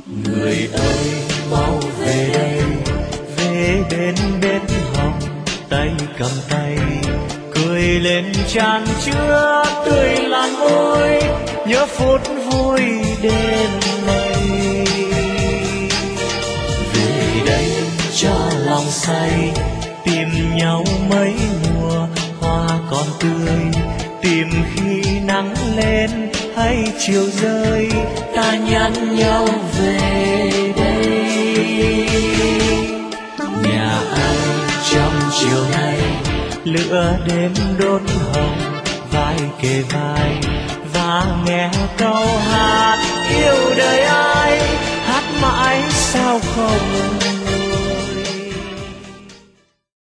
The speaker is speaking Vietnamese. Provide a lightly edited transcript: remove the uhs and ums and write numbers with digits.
Người ơi mau về đây, về bên bếp hồng, tay cầm tay, cười lên tràn chứa tươi lan môi, nhớ phút vui đêm nay. Về đây cho lòng say, tìm nhau mấy mùa hoa còn tươi, tìm khi nắng lên hay chiều rơi, ta nhắn nhau về đây. Nhà anh trong chiều nay, lửa đêm đốt hồng, vai kề vai và nghe câu hát yêu đời ai, hát mãi sao không